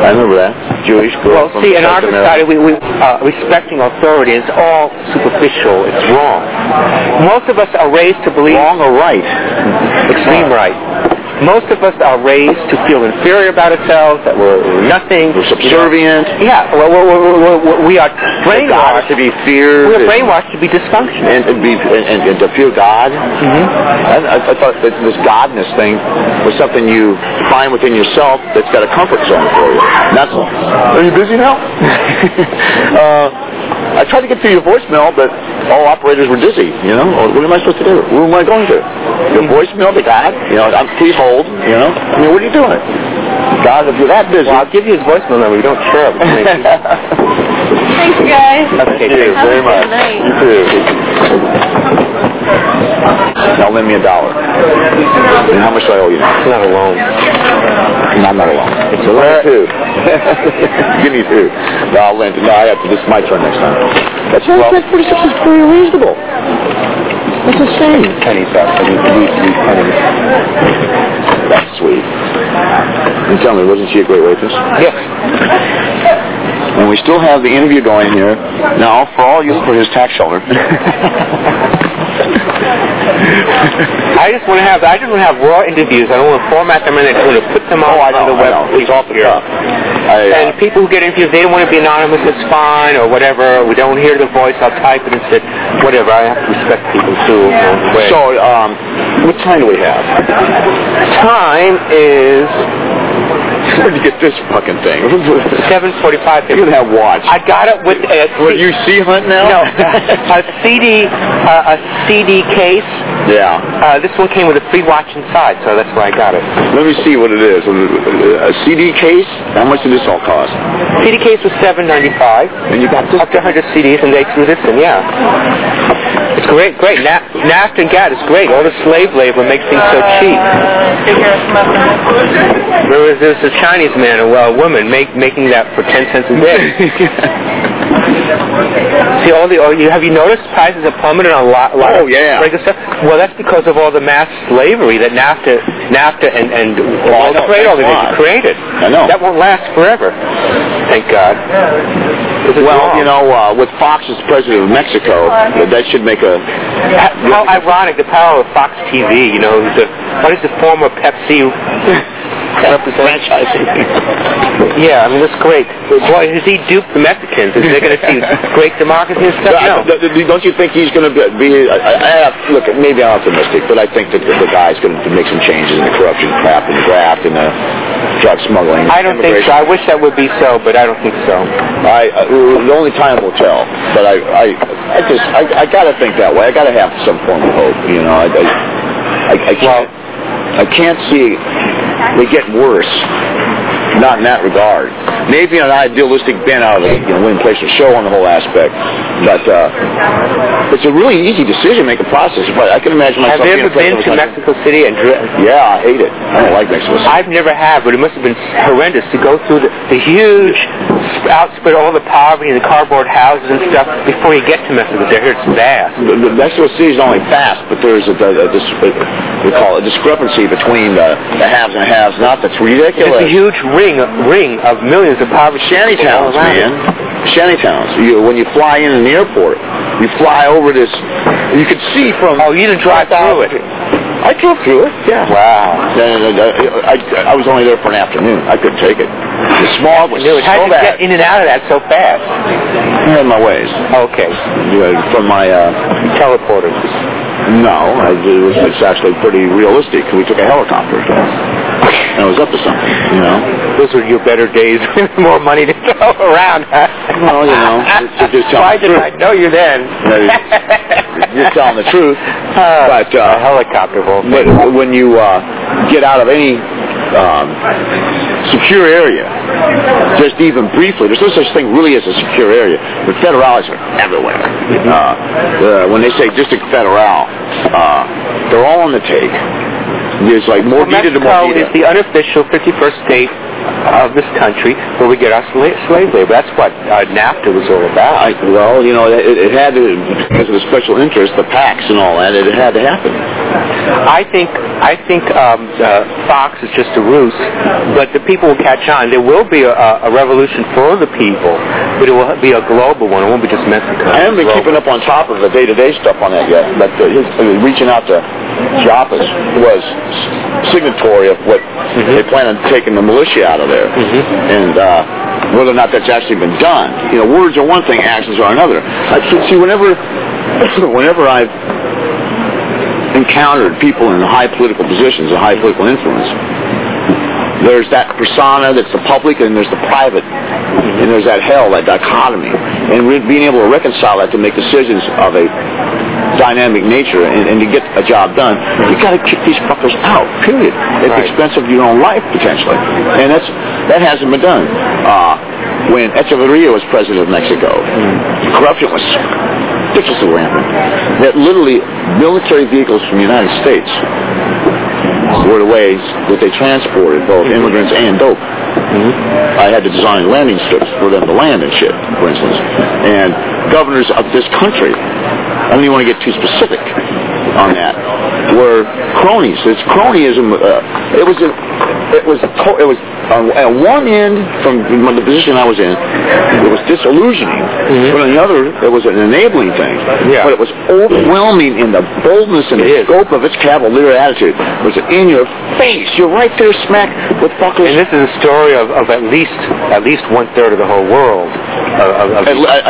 I remember that. Jewish girl. Well, see, in our society, we respecting authority is all superficial. It's wrong. Most of us are raised to believe... Wrong or right? Extreme right. Most of us are raised to feel inferior about ourselves, that we're nothing. We're subservient. Yeah, we are brainwashed to be feared. We're brainwashed to be dysfunctional. And to fear God. Mm-hmm. I thought that this godness thing was something you find within yourself that's got a comfort zone for you. That's all. Are you busy now? I tried to get to your voicemail, but all operators were dizzy, you know? What am I supposed to do? Who am I going to? Your voicemail to God? You know, please hold, you know? I mean, what are you doing? God, if you're that busy... Well, I'll give you his voicemail number. You don't share it with me. Thanks, guys. Okay, thank you very much. You too. Now lend me $1. And how much do I owe you now? It's not a loan. No, I'm not alone. It's a loan, too. Give me 2. No, I'll lend it. No, I have to. This is my turn next time. That's well, that 46 is very reasonable. That's insane. Penny bucks. I mean, these pennies. That's sweet. And tell me, wasn't she a great waitress? Yes. And we still have the interview going here. Now, for all you for his tax shelter. I just want to have raw interviews. I don't want to format them and then want to put them on the web. It's off the top. And people who get interviewed, they don't want to be anonymous. It's fine or whatever. We don't hear the voice. I'll type it instead. Whatever. I have to respect people too. So, what time do we have? Time is. Where'd you get this fucking thing? 7:45. You can have watch. I got it with a... What, you hunt now? No, a CD case. Yeah. This one came with a free watch inside, so that's why I got it. Let me see what it is. A CD case? How much did this all cost? CD case was $7.95. And you got this? Up to 100 CDs, and they threw this in, yeah. It's great. NAFTA and GATT is great. All the slave labor makes things so cheap. There was a Chinese man, a woman, making that for 10 cents a day. See, have you noticed prices have plummeted on a lot of regular stuff? Well, that's because of all the mass slavery that NAFTA and all the trade organizations created. I know. That won't last forever. Thank God. Well, you know, with Fox as president of Mexico, that should make a... How ironic, the power of Fox TV, you know, what is the former Pepsi franchising? Yeah, I mean, that's great. Boy, has he duped the Mexicans? Is they going to see great democracy and stuff? No. Don't you think he's going to be... look, maybe I'm optimistic, but I think that the guy's going to make some changes in the corruption crap and the graft and the drug smuggling. I don't think so. I wish that would be so, but I don't think so. The only time will tell. But I got to think that way. I got to have some form of hope. You know, I can't see they get worse. Not in that regard. Maybe an idealistic bent out of it, when place a show on the whole aspect. But it's a really easy decision-making process. But I can imagine myself... Have you ever been to Mexico City? Yeah, I hate it. I don't like Mexico City. I've never have, but it must have been horrendous to go through the huge outspread, all the poverty and the cardboard houses and stuff before you get to Mexico City. It's vast. The Mexico City is not only fast, but there's we call it a discrepancy between the haves and have-nots. That's ridiculous. It's a huge ring of millions of poverty. Shantytowns, man. Shantytowns. When you fly in the airport, you fly over this. You could see from... Oh, you didn't drive through it. I drove through it, yeah. Wow. I was only there for an afternoon. I couldn't take it. The smog was so bad. How did you get in and out of that so fast? I had my ways. Okay. From my... teleporter. No, it's actually pretty realistic. We took a helicopter. And I was up to something, you know. Those were your better days with more money to throw around. Well, you know, just why did I know you then? You're telling the truth. But a helicopter won't. But when you get out of any secure area, just even briefly, there's no such thing really as a secure area. The federales are everywhere. When they say District Federal, they're all on the take. There's like more needed to more needed. Mexico is the unofficial 51st state of this country where we get our slave labor. That's what NAFTA was all about. Well, you know, it had to, because of the special interest, the PACs and all that, it had to happen. I think Fox is just a ruse, but the people will catch on. There will be a revolution for the people, but it will be a global one. It won't be just Mexico. I haven't been keeping up on top of the day-to-day stuff on that yet, but reaching out to Chiapas was signatory of what they plan on taking the militia out of there, and whether or not that's actually been done. Words are one thing, actions are another. See, whenever I've encountered people in high political positions, high political influence, there's that persona that's the public, and there's the private, and there's that hell, that dichotomy, and being able to reconcile that to make decisions of a dynamic nature and to get a job done, you got to kick these fuckers out, period, at the expense of your own life, potentially. And that hasn't been done. When Echeverria was president of Mexico, corruption was ridiculously rampant. That literally military vehicles from the United States were the ways that they transported both immigrants and dope. I had to design landing strips for them to land and shit, for instance. And governors of this country, I don't even want to get too specific on that, were cronies. It's cronyism. It was on one end, from the position I was in, it was disillusioning. But on the other, it was an enabling thing. But it was overwhelming in the boldness and the scope of its cavalier attitude. It was in your face. You're right there, smack with fuckers. And this is a story of at least 1/3 of the whole world. I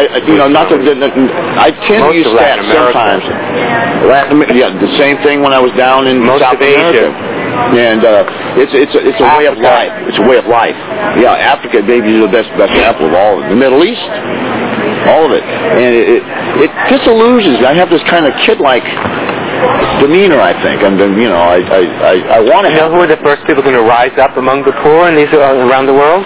tend to use stats sometimes. The same thing when I was down in South Asia. And it's a way of life. It's a way of life. Yeah, Africa maybe is the best example of all of it. The Middle East, all of it. And it disillusions. I have this kind of kid-like demeanor, I think. And then, I want to know who are the first people going to rise up among the poor in these around the world?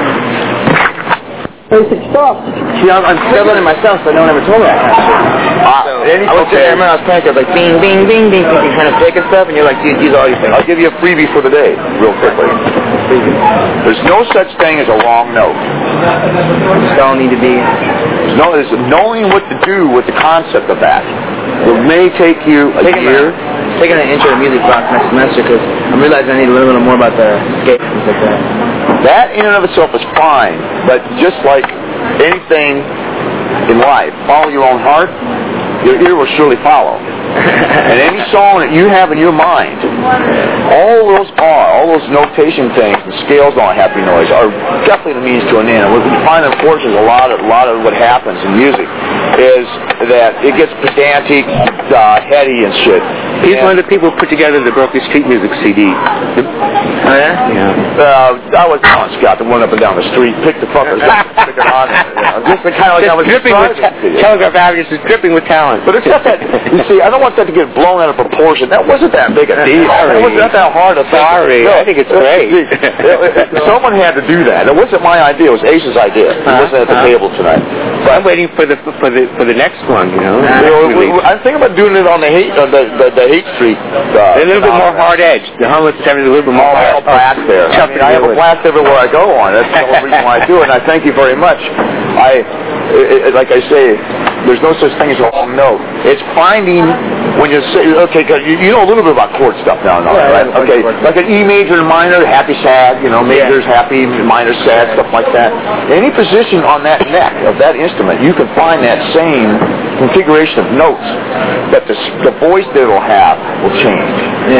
Basic stuff. See, I'm struggling myself, so no one ever told me that. I was sitting there, I was praying, like, bing, bing, bing, bing, you kind of pick and stuff, and you're like, dude, use all your things. I'll give you a freebie for the day, real quickly. There's no such thing as a wrong note. Just all need to be. There's knowing what to do with the concept of that. It may take you a year. Taking an intro to music class next semester, because I'm realizing I need to learn a little more about the scale and things like that. That in and of itself is fine, but just like anything in life, follow your own heart, your ear will surely follow. And any song that you have in your mind, all those notation things, the scales on Happy Noise, are definitely the means to an end. What we find, unfortunately, a lot of what happens in music is that it gets pedantic, heady and shit. He's one of the people who put together the Berkeley Street Music CD. Oh, yeah? Yeah. I was on Scott, the one up and down the street, pick the fuckers up, pick it on. Just kind of like I was dripping with Telegraph Avenue is dripping with talent. But it's not that, you see, I don't want that to get blown out of proportion. That wasn't that big a deal. It wasn't that hard to think. Sorry, I think it's great. Someone had to do that. It wasn't my idea. It was Ace's idea. He wasn't at the table tonight. But I'm waiting for the next one. I'm thinking about doing it on the Hate Street. A little bit more hard edge. The Homeless is a little bit more hard. Blast there. I have a blast everywhere I go on. That's the whole reason why I do it. And I thank you very much. Like I say, there's no such thing as a long note. It's finding when you say, okay, you know a little bit about chord stuff now and all, right? Okay, like an E major and minor, happy, sad, majors, happy, minor, sad, stuff like that. Any position on that neck of that instrument, you can find that same configuration of notes, but the voice that it'll have will change.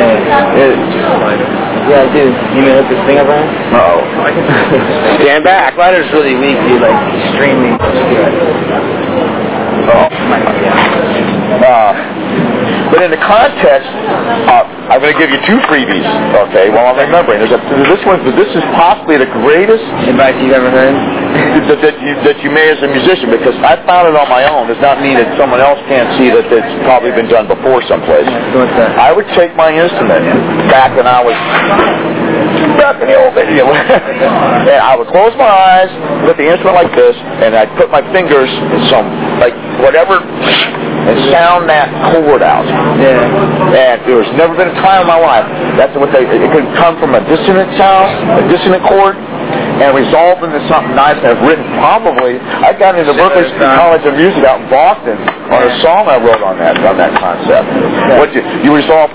Yeah, I do. You may have this thing up on? Uh-oh. Stand back. Slider's really weak, dude, like extremely good. But in the context, I'm going to give you two freebies, okay, while I'm remembering. This is possibly the greatest advice you've ever heard that you may as a musician, because I found it on my own. Does not mean that someone else can't see that it's probably been done before someplace. So what's that? I would take my instrument back when I was back in the old days, and I would close my eyes with the instrument like this, and I'd put my fingers in some, like, whatever, and sound that chord out. And there's never been a time in my life it could come from a dissonant sound, a dissonant chord, and resolve into something nice. And I've written I got into Berkeley College of Music out in Boston on a song I wrote on that concept. You resolve